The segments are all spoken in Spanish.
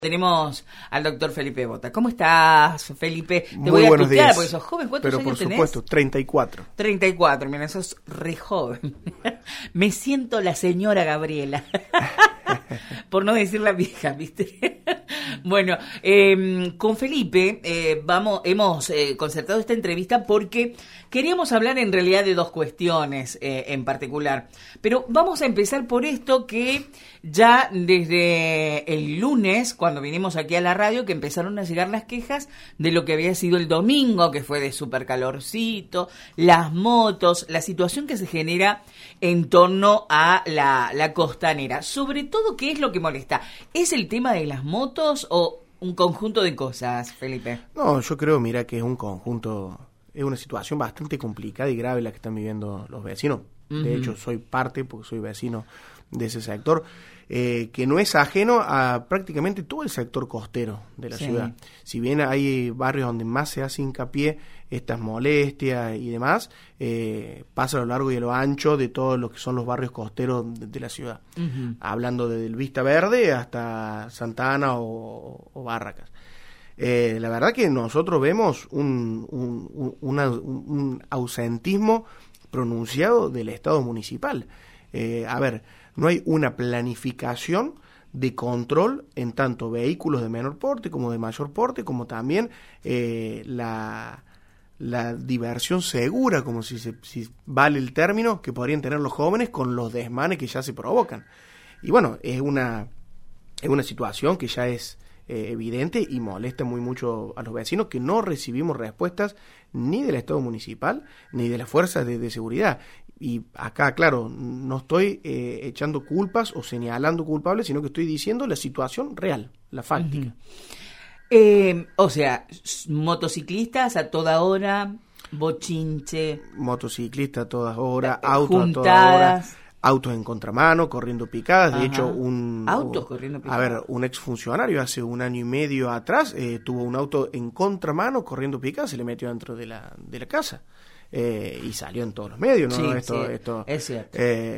Tenemos al doctor Felipe Bota. ¿Cómo estás, Felipe? Te Muy voy a buenos tutear días. porque sos joven. ¿Cuántos Pero años por tenés? supuesto, 34. 34, mira, sos re joven. Me siento la señora Gabriela. Por no decir la vieja, ¿viste? Bueno, con Felipe hemos concertado esta entrevista porque queríamos hablar en realidad de dos cuestiones en particular. Pero vamos a empezar por esto que ya desde el lunes, cuando vinimos aquí a la radio, que empezaron a llegar las quejas de lo que había sido el domingo, que fue de súper calorcito, las motos, la situación que se genera en torno a la costanera. Sobre todo, ¿qué es lo que molesta? ¿Es el tema de las motos o un conjunto de cosas, Felipe? No, yo creo, mira, que es un conjunto, es una situación bastante complicada y grave la que están viviendo los vecinos. Uh-huh. De hecho, soy parte, porque soy vecino de ese sector, que no es ajeno a prácticamente todo el sector costero de la ciudad. Si bien hay barrios donde más se hace hincapié estas molestias y demás, pasa a lo largo y a lo ancho de todos los que son los barrios costeros de la ciudad. Uh-huh. Hablando desde el Vista Verde hasta Santa Ana o Barracas. La verdad que nosotros vemos un ausentismo pronunciado del Estado municipal. A ver, no hay una planificación de control en tanto vehículos de menor porte como de mayor porte, como también la diversión segura, como si vale el término, que podrían tener los jóvenes con los desmanes que ya se provocan. Y bueno, es una situación que ya es evidente y molesta muy mucho a los vecinos, que no recibimos respuestas ni del Estado municipal ni de las fuerzas de seguridad. Y acá, claro, no estoy echando culpas o señalando culpables, sino que estoy diciendo la situación real, la fáctica. Uh-huh. O sea, motociclistas a toda hora, bochinche. Motociclistas a todas horas, autos juntadas. A toda hora, autos en contramano, corriendo picadas. De hecho, autos corriendo picadas. A ver, un exfuncionario hace 1 año y medio atrás tuvo un auto en contramano corriendo picadas, se le metió dentro de la casa. Y salió en todos los medios, ¿no? Sí, esto es cierto.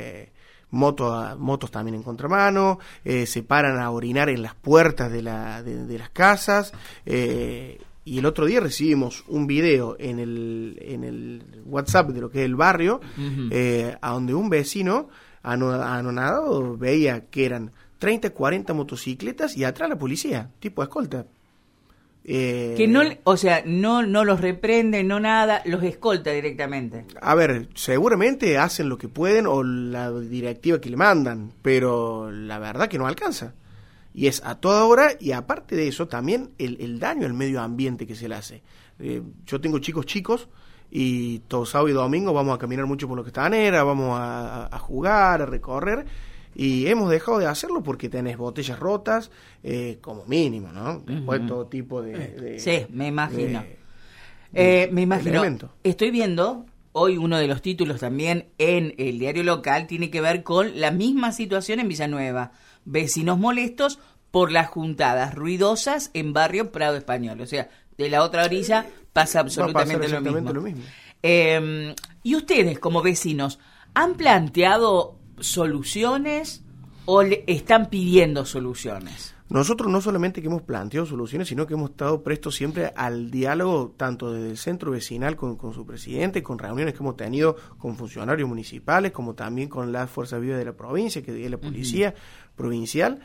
Motos también en contramano, se paran a orinar en las puertas de las casas, y el otro día recibimos un video en el WhatsApp de lo que es el barrio, uh-huh. A donde un vecino anonadado veía que eran 30, 40 motocicletas y atrás la policía, tipo escolta. Que no, o sea, no los reprende, no nada, los escolta directamente. A ver, seguramente hacen lo que pueden o la directiva que le mandan, pero la verdad que no alcanza. Y es a toda hora, y aparte de eso también el daño al medio ambiente que se le hace. Yo tengo chicos y todo sábado y domingo vamos a caminar mucho por la costanera, vamos a jugar, a recorrer. Y hemos dejado de hacerlo porque tenés botellas rotas, como mínimo, ¿no? Después uh-huh. todo tipo de sí, me imagino. Me imagino. Elemento. Estoy viendo hoy uno de los títulos también en el diario local, tiene que ver con la misma situación en Villanueva. Vecinos molestos por las juntadas ruidosas en barrio Prado Español. O sea, de la otra orilla pasa absolutamente lo mismo. ¿Y ustedes, como vecinos, han planteado soluciones o le están pidiendo soluciones? Nosotros no solamente que hemos planteado soluciones, sino que hemos estado prestos siempre al diálogo, tanto desde el centro vecinal con su presidente, con reuniones que hemos tenido con funcionarios municipales, como también con la Fuerza Viva de la provincia, que es la policía uh-huh. provincial,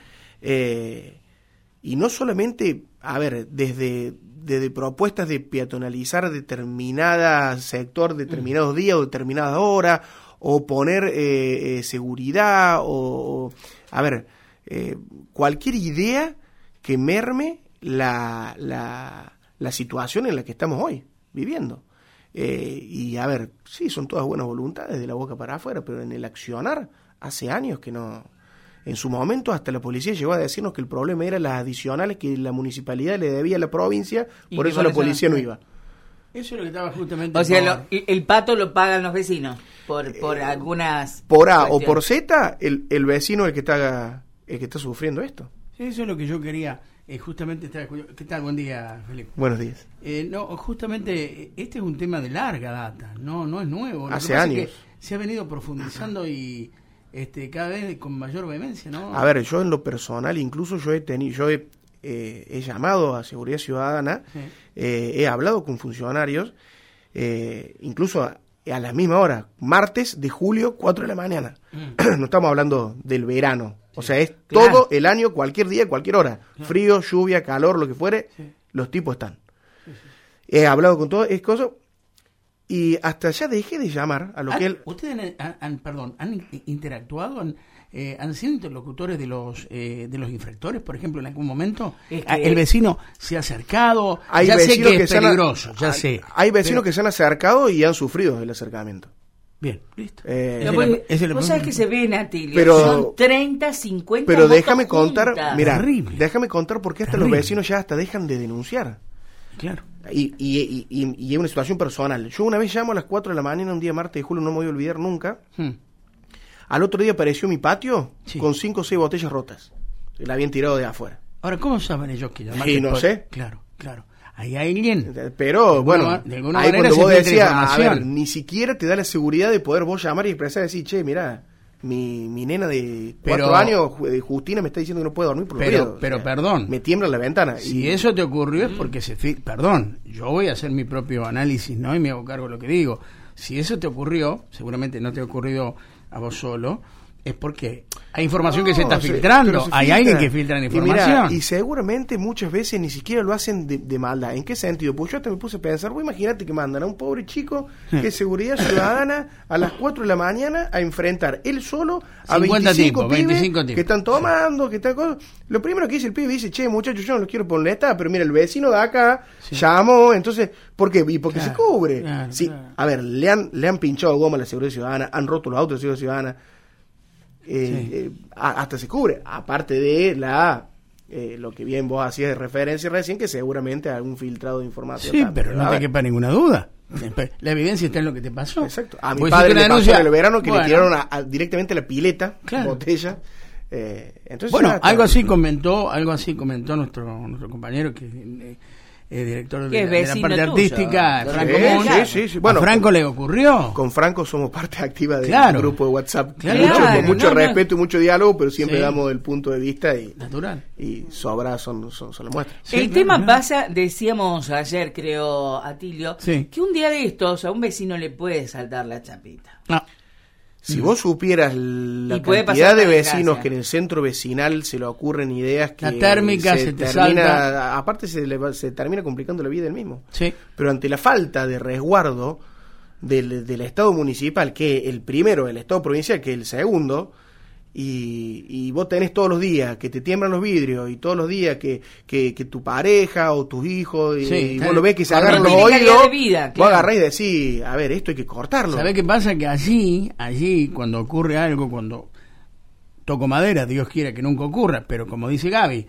y no solamente, a ver, desde propuestas de peatonalizar determinado sector, determinados días o determinadas horas, o poner seguridad, o a ver, cualquier idea que merme la situación en la que estamos hoy viviendo. Y a ver, sí, son todas buenas voluntades de la boca para afuera, pero en el accionar hace años que no. En su momento hasta la policía llegó a decirnos que el problema era las adicionales que la municipalidad le debía a la provincia, por eso la policía no iba. Eso es lo que estaba justamente... O sea, el pato lo pagan los vecinos por algunas... Por A o por Z, el vecino es el que está sufriendo esto. Sí, eso es lo que yo quería justamente... ¿Qué tal? Buen día, Felipe. Buenos días. No, justamente este es un tema de larga data, no es nuevo. Hace años. Es que se ha venido profundizando y cada vez con mayor vehemencia, ¿no? A ver, yo en lo personal, incluso yo he he llamado a Seguridad Ciudadana, he hablado con funcionarios, incluso a la misma hora, martes de julio, 4 de la mañana. No estamos hablando del verano, o sea, es todo el año, cualquier día, cualquier hora, frío, lluvia, calor, lo que fuere, los tipos están. He hablado con todo, es cosa, y hasta ya dejé de llamar a lo que él... ¿Ustedes han interactuado, han sido interlocutores de los infractores, por ejemplo, en algún momento? El vecino se ha acercado, ya sé que es peligroso, ya sé. Hay vecinos que se han acercado y han sufrido el acercamiento. Bien, listo. Vos sabés que se ven, Atilio, pero, son 30, 50 pero motos déjame contar, juntas. mira, Terrible. déjame contar porque hasta los vecinos ya hasta dejan de denunciar. Claro. Y es una situación personal. Yo una vez llamo a las 4 de la mañana, un día martes de julio, no me voy a olvidar nunca. Al otro día apareció mi patio con 5 o 6 botellas rotas. La habían tirado de afuera. Ahora, ¿cómo saben ellos que llaman? Sí, no sé. Claro. Hay alguien. Pero, bueno, de alguna ahí manera cuando vos se filtra decías, a información. ver, ni siquiera te da la seguridad de poder vos llamar y expresar y decir, che, mirá, mi nena de 4 años, Justina, me está diciendo que no puede dormir por los ruidos. Pero o sea, perdón. me tiembla la ventana. Si eso te ocurrió es porque perdón, yo voy a hacer mi propio análisis, ¿no? Y me hago cargo de lo que digo. Si eso te ocurrió, seguramente no te ha ocurrido a vos solo, es porque hay información que se está filtrando, hay alguien que filtra la información. Y seguramente muchas veces ni siquiera lo hacen de maldad. ¿En qué sentido? Pues yo hasta me puse a pensar, vos imagínate que mandan a un pobre chico que es Seguridad Ciudadana a las 4 de la mañana a enfrentar él solo a 25 tipos que están tomando, que están cosas. Lo primero que dice el pibe, dice, che, muchachos, yo no los quiero poner pero mira, el vecino de acá llamó, entonces, ¿por qué? Y porque se cubre. Claro. A ver, le han pinchado goma a la Seguridad Ciudadana, han roto los autos de la Seguridad Ciudadana. Hasta se cubre, aparte de lo que bien vos hacías de referencia recién, que seguramente algún filtrado de información. Sí, pero no te quepa ninguna duda. La evidencia está en lo que te pasó. Exacto. A mi padre le pasó en el verano que le tiraron directamente a la pileta, botella. Entonces, bueno, algo así comentó nuestro compañero que director de la parte tuyo, artística, Franco Muñoz. Sí. Bueno, a Franco le ocurrió. Con Franco somos parte activa del grupo de WhatsApp. Claro. Con mucho respeto y mucho diálogo, pero siempre damos el punto de vista natural. Y sobra son las muestras. El tema pasa, decíamos ayer, creo, Atilio, que un día de estos a un vecino le puede saltar la chapita. No. Si vos supieras la cantidad de vecinos que en el centro vecinal se le ocurren ideas que... La térmica se te salta. Aparte se termina complicando la vida del mismo. Sí. Pero ante la falta de resguardo del Estado municipal, que el primero, el Estado provincial, que el segundo, y vos tenés todos los días que te tiemblan los vidrios, y todos los días que tu pareja o tus hijos, y vos lo ves que se agarran los oídos, vos agarrás y decís, a ver, esto hay que cortarlo. ¿Sabés qué pasa? Que allí, cuando ocurre algo, cuando toco madera, Dios quiera que nunca ocurra, pero como dice Gaby,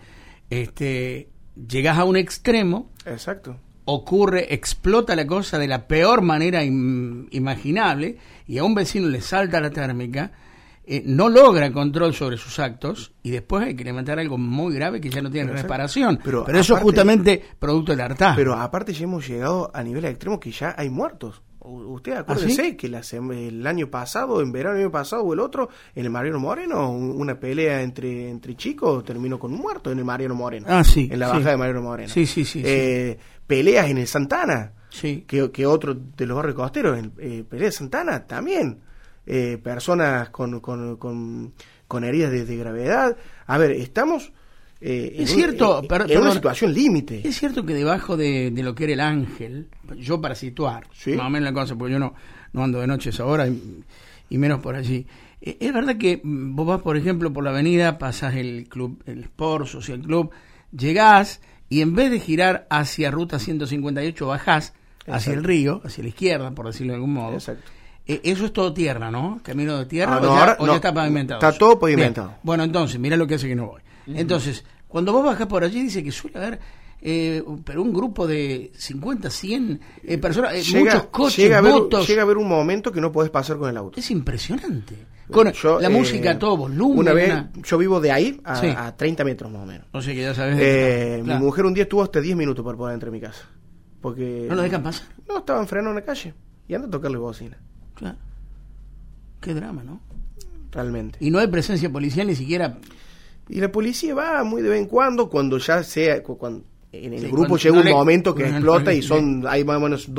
llegás a un extremo. Exacto. Explota la cosa de la peor manera imaginable, y a un vecino le salta la térmica, no logra control sobre sus actos, y después hay que levantar algo muy grave que ya no tiene reparación. Pero eso es justamente producto del hartazgo. Pero aparte ya hemos llegado a nivel extremo que ya hay muertos. Usted acuérdese que el año pasado, en verano del año pasado o el otro, en el Mariano Moreno, una pelea entre chicos terminó con un muerto en el Mariano Moreno. En la bajada de Mariano Moreno. Sí. Peleas en el Santana, sí. que otro de los barrios costeros, peleas de Santana también. Personas con heridas de gravedad. A ver, estamos es cierto, en una situación límite. Es cierto que debajo de lo que era el Ángel, yo para situar más o menos la cosa, porque yo no ando de noche a esa hora y menos por allí. Es verdad que vos vas, por ejemplo, por la avenida, pasás el club, el Sport Social Club, llegás y en vez de girar hacia ruta 158 bajás hacia el río, hacia la izquierda, por decirlo de algún modo. Exacto. Eso es todo tierra, ¿no? Camino de tierra, ya está pavimentado. Está todo pavimentado. Bien. Bueno, entonces, mira lo que hace que no voy. Entonces, cuando vos bajás por allí, dice que suele haber pero un grupo de 50, 100 personas, muchos coches, motos. Llega a haber un momento que no podés pasar con el auto. Es impresionante. Con la música a todo volumen. Una vez, yo vivo de ahí a 30 metros más o menos. O sea que ya sabes. Mi mujer un día estuvo hasta 10 minutos para poder entrar a mi casa. Porque ¿no lo dejan pasar? No, estaban frenando en la calle y anda a tocarle bocina. Claro. Qué drama, ¿no? Realmente. Y no hay presencia policial ni siquiera Y la policía va muy de vez en cuando ya sea... En el grupo llega un momento que explota y hay más o menos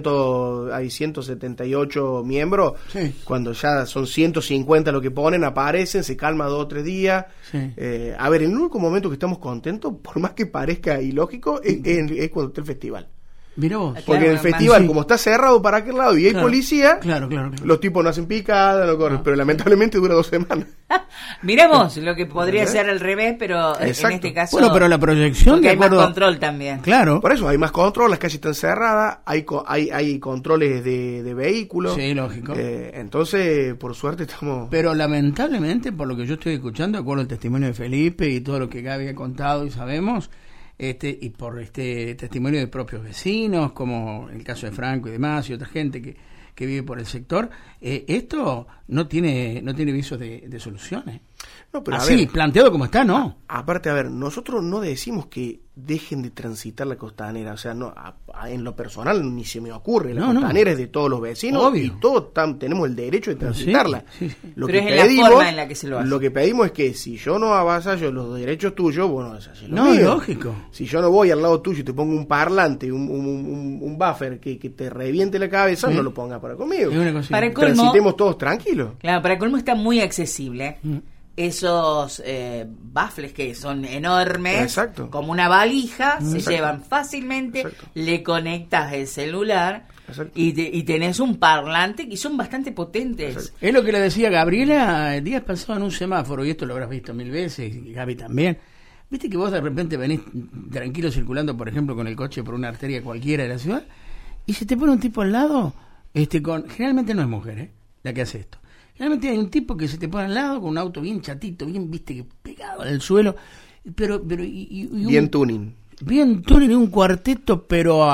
178 miembros. Sí. Cuando ya son 150 lo que ponen, aparecen, se calma 2 o 3 días. Sí. A ver, el único momento que estamos contentos, por más que parezca ilógico, es cuando está el festival. Mirá vos. Porque en el festival, como está cerrado para aquel lado y hay policía, claro. los tipos no hacen picada, no corren, pero lamentablemente dura 2 semanas. Miremos lo que podría ser al revés, pero Exacto. En este caso... Bueno, pero la proyección... Porque hay más control también. Claro. Por eso hay más control, las calles están cerradas, hay controles de vehículos. Sí, lógico. Entonces, por suerte estamos... Pero lamentablemente, por lo que yo estoy escuchando, de acuerdo al testimonio de Felipe y todo lo que Gaby ha contado y sabemos... y por testimonio de propios vecinos, como el caso de Franco y demás, y otra gente que vive por el sector, esto no tiene visos de soluciones. No, pero así, planteado como está, ¿no? Aparte, a ver, nosotros no decimos que dejen de transitar la costanera, o sea, no, en lo personal ni se me ocurre, la costanera es de todos los vecinos. Obvio. Y todos tenemos el derecho de transitarla. Sí. Lo pero que es pedimos, la forma en la que se lo hace. Lo que pedimos es que si yo no avasallo los derechos tuyos, bueno, es así. No, lógico. Si yo no voy al lado tuyo y te pongo un parlante, un buffer que te reviente la cabeza, no lo pongas para conmigo. Para colmo, transitemos todos tranquilos. Claro, para colmo está muy accesible. Esos baffles que son enormes, Exacto. como una valija, se llevan fácilmente, Exacto. Le conectas el celular y tenés un parlante que son bastante potentes. Exacto. Es lo que le decía Gabriela el día pasado en un semáforo, y esto lo habrás visto 1000 veces, y Gaby también. Viste que vos de repente venís tranquilo circulando, por ejemplo, con el coche por una arteria cualquiera de la ciudad, y se te pone un tipo al lado, generalmente no es mujer, la que hace esto. Realmente hay un tipo que se te pone al lado con un auto bien chatito, bien, viste, pegado al suelo, pero bien tuning. Bien tuning y un cuarteto, pero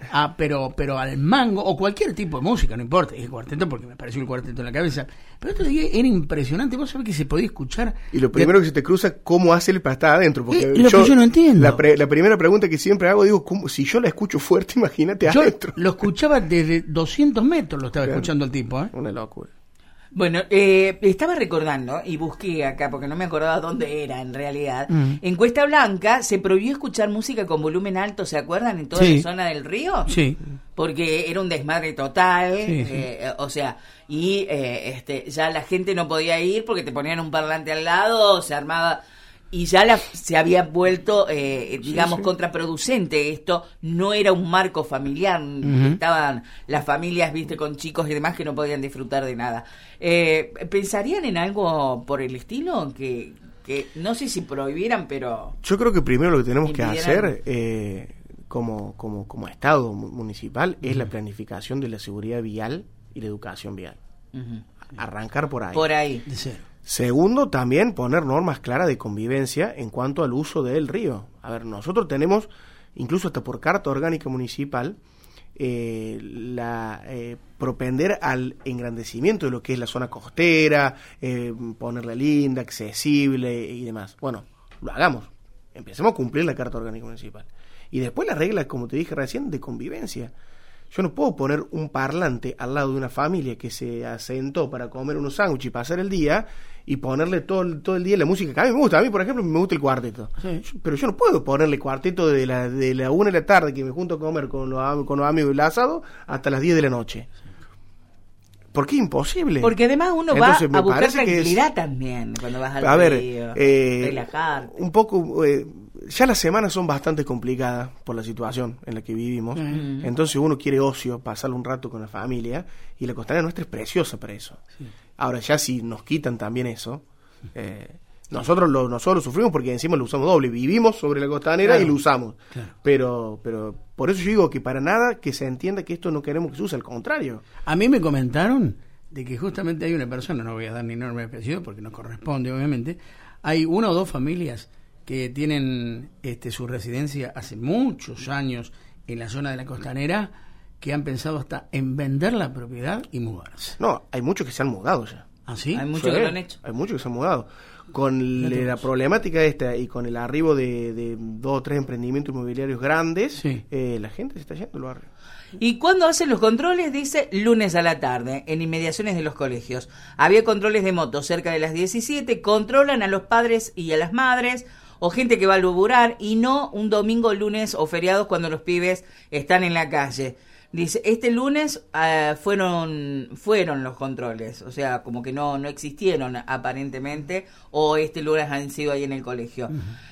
al mango, o cualquier tipo de música, no importa, es el cuarteto porque me pareció el cuarteto en la cabeza. Pero otro día era impresionante, vos sabés que se podía escuchar. Y lo primero que se te cruza, ¿cómo hace para estar adentro? Porque lo que yo no entiendo. La primera pregunta que siempre hago, digo, si yo la escucho fuerte, imagínate adentro. Lo escuchaba desde 200 metros, lo estaba escuchando el tipo, Una locura. Bueno, estaba recordando y busqué acá porque no me acordaba dónde era en realidad. En Cuesta Blanca se prohibió escuchar música con volumen alto, ¿se acuerdan? En toda la zona del río. Sí. Porque era un desmadre total, sí. O sea, y ya la gente no podía ir porque te ponían un parlante al lado, se armaba... Y ya se había vuelto, digamos, contraproducente. Esto no era un marco familiar. Estaban las familias, viste, con chicos y demás que no podían disfrutar de nada. ¿Pensarían en algo por el estilo? Que no sé si prohibieran, pero... Yo creo que primero lo que tenemos que hacer como Estado municipal es la planificación de la seguridad vial y la educación vial. Arrancar por ahí. Por ahí. De cero. Segundo, también poner normas claras de convivencia en cuanto al uso del río. A ver, nosotros tenemos, incluso hasta por carta orgánica municipal, propender al engrandecimiento de lo que es la zona costera, ponerla linda, accesible y demás. Bueno, lo hagamos. Empecemos a cumplir la carta orgánica municipal. Y después las reglas, como te dije recién, de convivencia. Yo no puedo poner un parlante al lado de una familia que se asentó para comer unos sándwiches y pasar el día y ponerle todo el día la música que a mí me gusta. A mí, por ejemplo, me gusta el cuarteto. Sí. Pero yo no puedo ponerle cuarteto de la 1 de la tarde que me junto a comer con los amigos del asado hasta las 10 de la noche. Porque es imposible. Porque además uno entonces, va a buscar tranquilidad también cuando vas al río, relajar. Un poco... ya las semanas son bastante complicadas por la situación en la que vivimos. Entonces uno quiere ocio, pasarle un rato con la familia, y la costanera nuestra es preciosa para eso. Sí. Ahora ya si nos quitan también eso, nosotros lo sufrimos porque encima lo usamos doble. Vivimos sobre la costanera y lo usamos. Claro. Pero por eso yo digo que para nada que se entienda que esto no queremos que se use, al contrario. A mí me comentaron de que justamente hay una persona, no voy a dar ni nombre específico porque no corresponde obviamente, hay 1 o 2 familias que tienen su residencia hace muchos años en la zona de la costanera, que han pensado hasta en vender la propiedad y mudarse. No, hay muchos que se han mudado ya. ¿Ah, sí? Hay muchos que lo han hecho. Hay muchos que se han mudado. con la problemática esta y con el arribo de 2 o 3 emprendimientos inmobiliarios grandes, la gente se está yendo al barrio. ¿Y cuándo hacen los controles? Dice lunes a la tarde, en inmediaciones de los colegios. Había controles de motos cerca de las 17, controlan a los padres y a las madres, o gente que va a laburar, y no un domingo, lunes o feriados cuando los pibes están en la calle. Dice, este lunes fueron los controles, o sea, como que no existieron aparentemente, o este lunes han sido ahí en el colegio.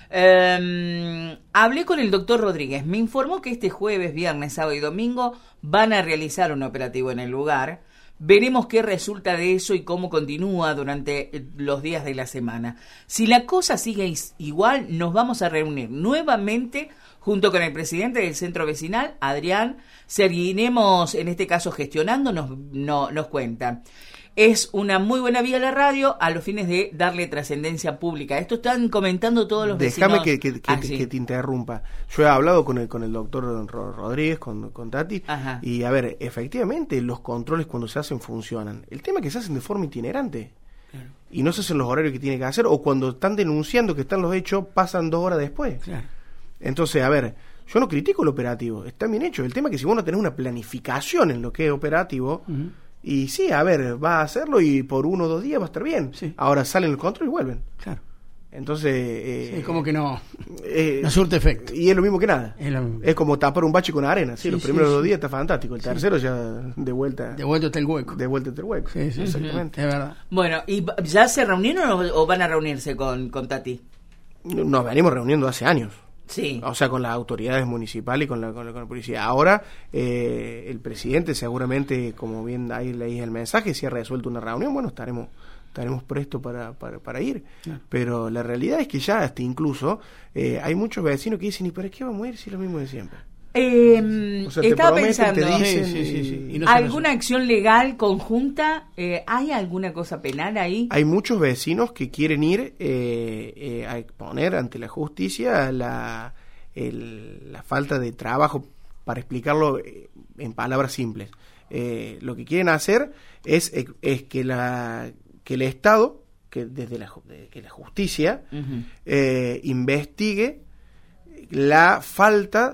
Hablé con el doctor Rodríguez, me informó que este jueves, viernes, sábado y domingo van a realizar un operativo en el lugar. Veremos qué resulta de eso y cómo continúa durante los días de la semana. Si la cosa sigue igual, nos vamos a reunir nuevamente junto con el presidente del centro vecinal, Adrián. Seguiremos, en este caso, gestionando, nos cuentan. Es una muy buena vía la radio a los fines de darle trascendencia pública. Esto están comentando todos los vecinos. Déjame que te interrumpa. Yo he hablado con el doctor Rodríguez, con Tati, y a ver, efectivamente los controles cuando se hacen funcionan. El tema es que se hacen de forma itinerante. Claro. Y no se hacen los horarios que tiene que hacer, o cuando están denunciando que están los hechos, pasan 2 horas después. Claro. Entonces, a ver, yo no critico el operativo, está bien hecho. El tema es que si vos no tenés una planificación en lo que es operativo, y sí, a ver, va a hacerlo y por 1 o 2 días va a estar bien. Sí. Ahora salen el control y vuelven. Claro. Entonces... es como que no surte efecto. Y es lo mismo que nada. Es como tapar un bache con arena. Sí, los primeros 2 días está fantástico. El tercero ya de vuelta... De vuelta está el hueco. Sí, exactamente. Es verdad. Bueno, ¿y ya se reunieron o van a reunirse con Tati? Nos venimos reuniendo hace años. Sí. O sea, con las autoridades municipales y con la policía. Ahora, el presidente seguramente, como bien ahí leí el mensaje, si ha resuelto una reunión, bueno, estaremos prestos para ir. Pero la realidad es que ya hasta incluso hay muchos vecinos que dicen, ¿y para qué vamos a ir si es lo mismo de siempre? O sea, estaba pensando, y no ¿alguna acción legal conjunta? ¿Hay alguna cosa penal ahí? Hay muchos vecinos que quieren ir a exponer ante la justicia la falta de trabajo, para explicarlo en palabras simples. Lo que quieren hacer es que el Estado, que la justicia investigue la falta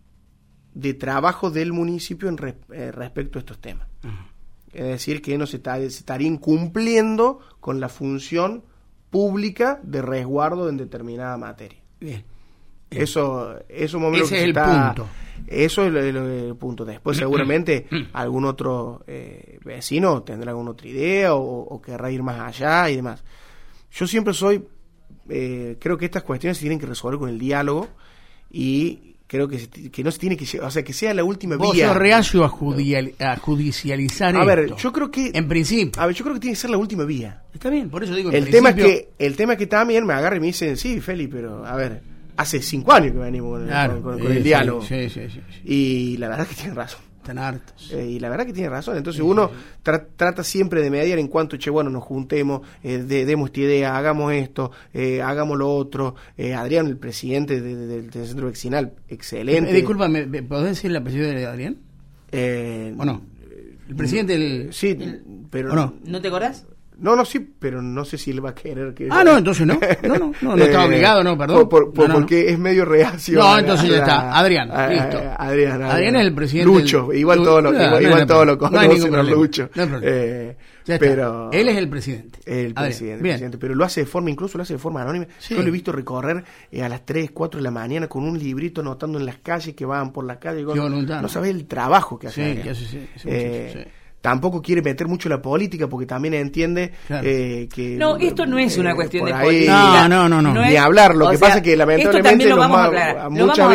de trabajo del municipio respecto a estos temas. Es decir, que no se estaría incumpliendo con la función pública de resguardo en determinada materia. Bien. Eso es un momento. Ese es el punto. Eso es el punto. Después seguramente algún otro vecino tendrá alguna otra idea o querrá ir más allá y demás. Yo siempre creo que estas cuestiones se tienen que resolver con el diálogo, y creo que no se tiene que, o sea, que sea la última vía. Vos sos reacio a judicializar esto. A ver, yo creo que en principio. A ver, yo creo que tiene que ser la última vía. Está bien, por eso digo. El tema es que también me agarra y me dicen, sí, Feli, pero a ver, hace 5 años que venimos con el diálogo. Sí. Y la verdad es que tiene razón. Están hartos. Y la verdad que tiene razón. Entonces uno trata siempre de mediar en cuanto, nos juntemos, demos esta idea, hagamos esto, hagamos lo otro. Adrián, el presidente del centro vecinal, excelente. Disculpa, ¿me podés decir el apellido de Adrián? ¿O no? El presidente del... Sí, pero... ¿No te acordás? No, sí, pero no sé si él va a querer que... no, entonces no está obligado, no, perdón. Porque es medio reacio. No, entonces ya está, Adrián, listo. Adrián es el presidente. Lucho, igual todos lo conocen a Lucho. No hay problema. Pero él es el presidente. El presidente, pero lo hace de forma anónima. Sí. Yo lo he visto recorrer a las 3, 4 de la mañana con un librito anotando en las calles que van por la calle. No sabés el trabajo que hace. Sí. Tampoco quiere meter mucho la política porque también entiende que... No, esto no es una cuestión de política. No. Ni hablar. Lo que pasa es que lamentablemente muchas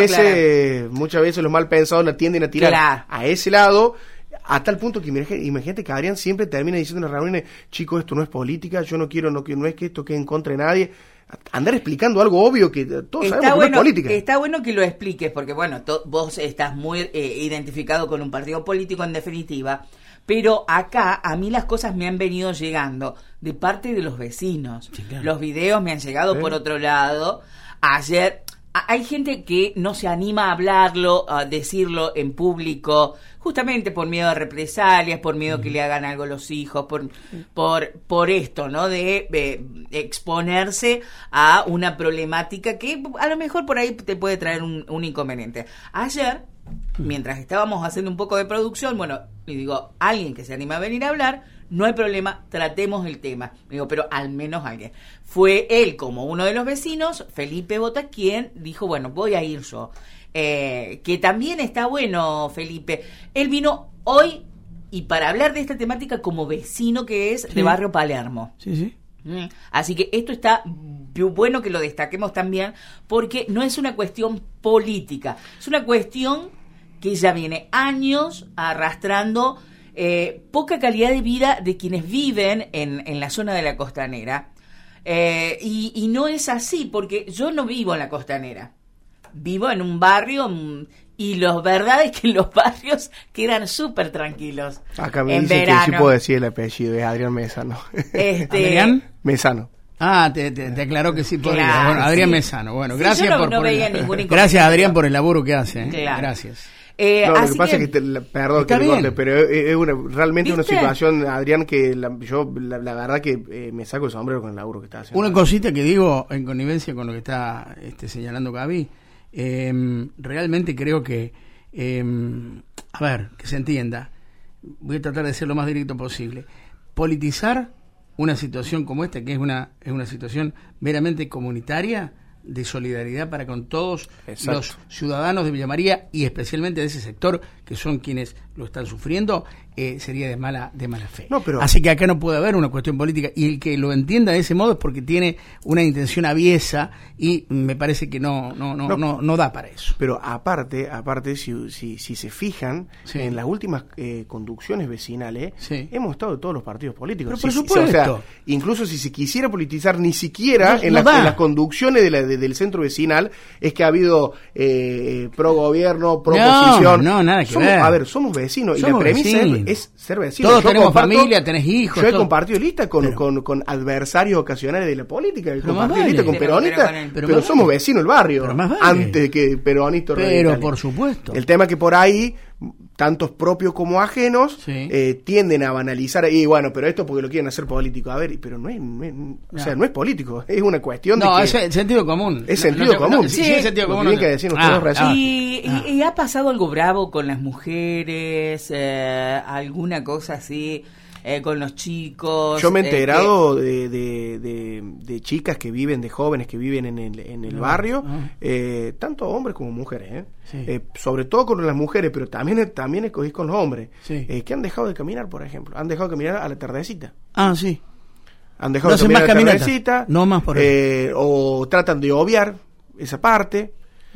veces los mal pensados tienden a tirar a ese lado, a tal punto que imagínate que Adrián siempre termina diciendo en las reuniones, chicos, esto no es política, yo no es que esto quede en contra de nadie. Andar explicando algo obvio que todos sabemos que no es política. Está bueno que lo expliques porque, vos estás muy identificado con un partido político en definitiva. Pero acá a mí las cosas me han venido llegando de parte de los vecinos. Sí, claro. Los videos me han llegado por otro lado. Ayer hay gente que no se anima a hablarlo, a decirlo en público, justamente por miedo a represalias, por miedo que le hagan algo a los hijos, por esto, ¿no? De exponerse a una problemática que a lo mejor por ahí te puede traer un inconveniente. Ayer, mientras estábamos haciendo un poco de producción, bueno, le digo, alguien que se anima a venir a hablar, no hay problema, tratemos el tema. Digo, pero al menos alguien. Fue él, como uno de los vecinos, Felipe Bota, quien dijo, bueno, voy a ir yo. Que también está bueno, Felipe. Él vino hoy y para hablar de esta temática como vecino que es de Barrio Palermo. Sí. Así que esto está bueno que lo destaquemos también, porque no es una cuestión política, es una cuestión que ya viene años arrastrando poca calidad de vida de quienes viven en la zona de la Costanera. Y no es así, porque yo no vivo en la Costanera, vivo en un barrio y la verdad es que los barrios quedan súper tranquilos. Acá me en dicen verano. que sí puedo decir el apellido, es Adrián Mesano. ¿Adrián? Mesano. Te aclaró que sí podía. Claro, Bueno, Adrián sí. Mesano. Bueno, Sí, gracias yo no por veía ningún inconveniente. gracias, Adrián, por el laburo que hace. Claro. Gracias. No, lo así que pasa es que, perdón Está que te corte, bien. pero es realmente una ¿Viste? situación, Adrián, que yo la verdad que me saco el sombrero con el laburo que está haciendo. Una cosita que digo en connivencia con lo que está señalando Gaby, realmente creo que, a ver, que se entienda, voy a tratar de ser lo más directo posible. Politizar una situación como esta, que es una situación meramente comunitaria, de solidaridad para con todos Exacto. los ciudadanos de Villa María y especialmente de ese sector que son quienes lo están sufriendo, sería de mala fe. No, pero... Así que acá no puede haber una cuestión política, y el que lo entienda de ese modo es porque tiene una intención aviesa, y me parece que no da para eso. Pero aparte si se fijan, Sí. en las últimas conducciones vecinales, Sí. hemos estado de todos los partidos políticos. Pero por Sí, supuesto. o sea, incluso si se quisiera politizar, ni siquiera No en las conducciones del centro vecinal es que ha habido pro gobierno, pro oposición. No, nada que ver. A ver, somos vecinos, y Somos la premisa vecinos. es ser vecinos. Todos Yo tenemos familia, tenés hijos. Yo he todo. compartido lista Pero- con adversarios ocasionales de la política, he Pero más compartido lista vale. con peronistas, Pero pero más somos vale. vecinos del barrio, Pero más vale. antes que peronistas Pero radicales. por supuesto. El tema es que por ahí, tantos propios como ajenos, Sí. tienden a banalizar, y bueno, pero esto porque lo quieren hacer político. A ver, pero no es o sea, no es político, es una cuestión de que... es sentido común. Es sentido común. Sí, Sí, es sentido lo común. tienen que decir ustedes recién. ¿Y ha pasado algo bravo con las mujeres? ¿Alguna cosa así con los chicos? Yo me he enterado de chicas que viven, de jóvenes que viven en el barrio, tanto hombres como mujeres, Sí. sobre todo con las mujeres, pero también escogí con los hombres, Sí. que han dejado de caminar, por ejemplo, han dejado de caminar a la tardecita. Sí. Han dejado No de hacen caminar más a la caminata. tardecita, No más por o tratan de obviar esa parte.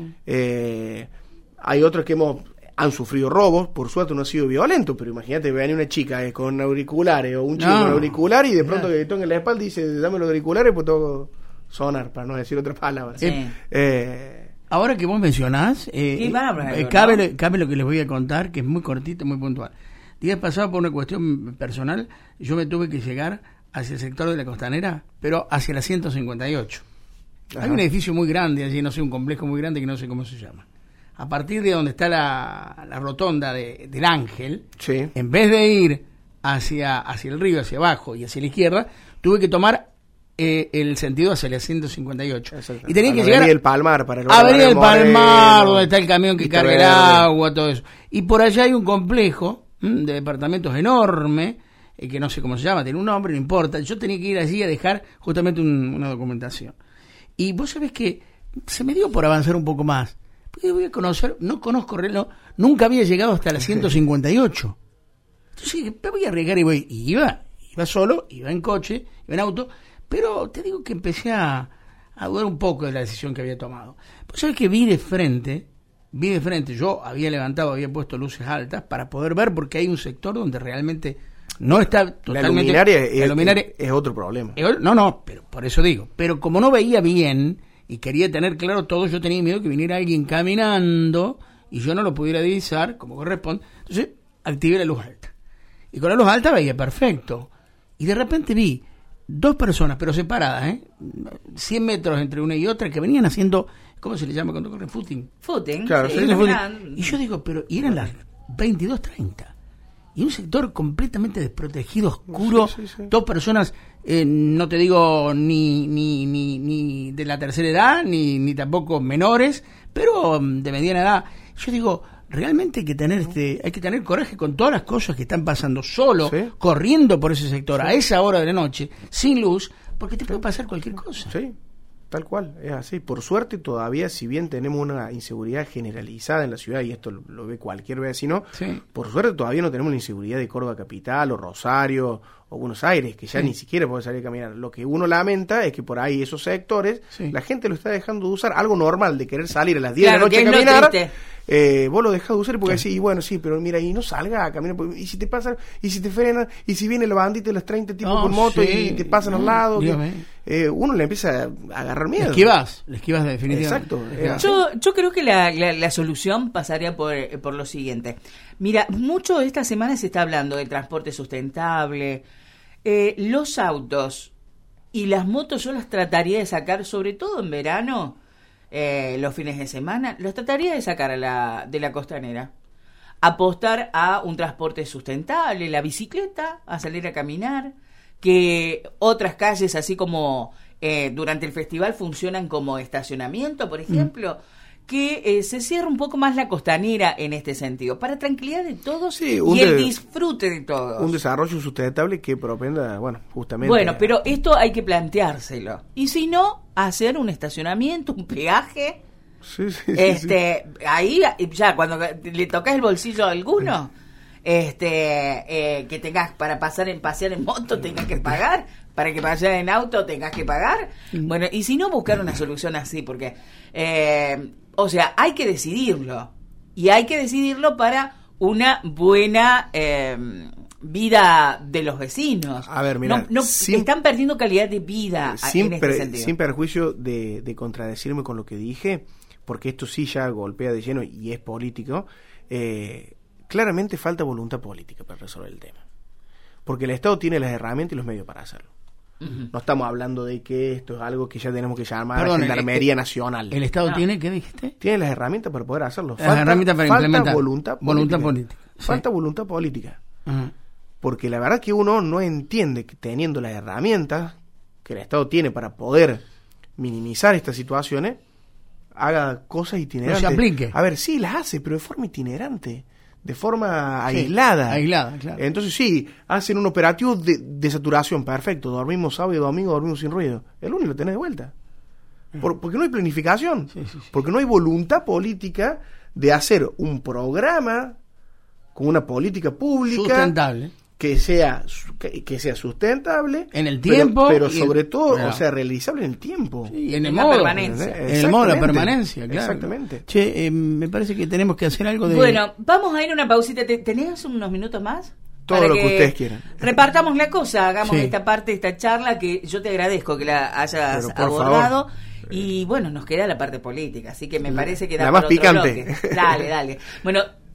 Hay otros que han sufrido robos, por suerte no ha sido violento, pero imagínate, vean una chica con auriculares o un chico No. con auriculares y de pronto Claro. que toca en la espalda y dice, dame los auriculares, pues tengo sonar, para no decir otras palabras. Sí. Ahora que vos mencionás, Qué bárbaro, cabe lo que les voy a contar, que es muy cortito, muy puntual. Días pasados, por una cuestión personal, yo me tuve que llegar hacia el sector de la Costanera, pero hacia la 158. Ajá. Hay un edificio muy grande allí, no sé, un complejo muy grande que no sé cómo se llama. A partir de donde está la rotonda del Ángel, Sí. en vez de ir hacia el río, hacia abajo y hacia la izquierda, tuve que tomar el sentido hacia la 158. Exacto. Y tenía A que la llegar Avenida del Palmar, para el a Avenida del Barrio Palmar, Moreno, donde está el camión que Vista carga el Verde. agua, todo eso. Y por allá hay un complejo de departamentos enorme, que no sé cómo se llama, tiene un nombre, no importa. Yo tenía que ir allí a dejar justamente una documentación. Y vos sabés que se me dio por avanzar un poco más. Porque voy a conocer, no conozco, nunca había llegado hasta la 158. Entonces dije, me voy a arriesgar y voy. Y iba solo, iba en coche, iba en auto, pero te digo que empecé a dudar un poco de la decisión que había tomado. Pues sabés que vi de frente, yo había puesto luces altas para poder ver, porque hay un sector donde realmente no está totalmente... La la luminaria es otro problema. No, pero por eso digo. Pero como no veía bien y quería tener claro todo, yo tenía miedo que viniera alguien caminando y yo no lo pudiera divisar como corresponde. Entonces activé la luz alta. Y con la luz alta veía perfecto. Y de repente vi dos personas, pero separadas, 100 metros entre una y otra, que venían haciendo ¿cómo se le llama cuando corren? Footing. Claro, sí, Y yo digo, pero y eran las 22:30. Y un sector completamente desprotegido, oscuro, Sí. 2 personas, no te digo ni de la tercera edad, ni tampoco menores, pero de mediana edad. Yo digo, realmente hay que tener coraje con todas las cosas que están pasando solo, corriendo por ese sector a esa hora de la noche, sin luz, porque te puede pasar cualquier cosa. Sí, tal cual, es así. Por suerte todavía, si bien tenemos una inseguridad generalizada en la ciudad, y esto lo ve cualquier vecino, por suerte todavía no tenemos la inseguridad de Córdoba Capital, o Rosario, o Buenos Aires, que ya ni siquiera puede salir a caminar. Lo que uno lamenta es que por ahí esos sectores, la gente lo está dejando de usar, algo normal de querer salir a las 10 de la noche a caminar. Vos lo dejás de usar porque decís, bueno, sí, pero mira, y no salga a caminar, y si te pasan, y si te frenan, y si viene la bandita de las 30 tipos con moto y te pasan al lado, uno le empieza a agarrar miedo. Le esquivas definitivamente. Exacto. Yo creo que la solución pasaría por lo siguiente. Mira, mucho esta semana se está hablando del transporte sustentable. Los autos y las motos yo las trataría de sacar, sobre todo en verano, los fines de semana, los trataría de sacar de la costanera. Apostar a un transporte sustentable, la bicicleta, a salir a caminar, que otras calles, así como durante el festival, funcionan como estacionamiento, por ejemplo, que se cierre un poco más la costanera en este sentido, para tranquilidad de todos y el disfrute de todos. Un desarrollo sustentable que propenda, justamente... Bueno, pero esto hay que planteárselo. Y si no, hacer un estacionamiento, un peaje. Sí. Ahí ya, cuando le tocas el bolsillo a alguno, que tengas para pasear en moto, tengas que pagar. Para que vayas en auto, tengas que pagar. Bueno, y si no, buscar una solución así, porque... o sea, hay que decidirlo. Y hay que decidirlo para una buena vida de los vecinos. A ver, mira, están perdiendo calidad de vida en este sentido. Sin perjuicio de contradecirme con lo que dije, porque esto sí ya golpea de lleno y es político, claramente falta voluntad política para resolver el tema. Porque el Estado tiene las herramientas y los medios para hacerlo. No estamos hablando de que esto es algo que ya tenemos que llamar Gendarmería Nacional. ¿El Estado tiene, qué dijiste? Tiene las herramientas para poder hacerlo. Las herramientas para implementar. Voluntad política. Falta voluntad política. Porque la verdad que uno no entiende que teniendo las herramientas que el Estado tiene para poder minimizar estas situaciones, haga cosas itinerantes. No se aplique. A ver, sí, las hace, pero de forma itinerante. De forma aislada. Aislada, claro. Entonces sí, hacen un operativo de saturación, perfecto. Dormimos sábado y domingo, dormimos sin ruido. El lunes lo tenés de vuelta. Porque no hay planificación. Sí. Porque no hay voluntad política de hacer un programa con una política pública sustentable. Que sea sustentable en el tiempo, pero sobre todo, o sea, realizable en el tiempo. Sí, en el modo de permanencia. En el modo de la permanencia, claro. Exactamente. Che, me parece que tenemos que hacer algo de... Bueno, vamos a ir a una pausita. ¿Tenés unos minutos más? Todo lo que ustedes quieran. Repartamos la cosa, hagamos esta parte, esta charla, que yo te agradezco que la hayas abordado. Favor. Y bueno, nos queda la parte política, así que me parece que da la más por otro picante. bloque. Dale. Bueno,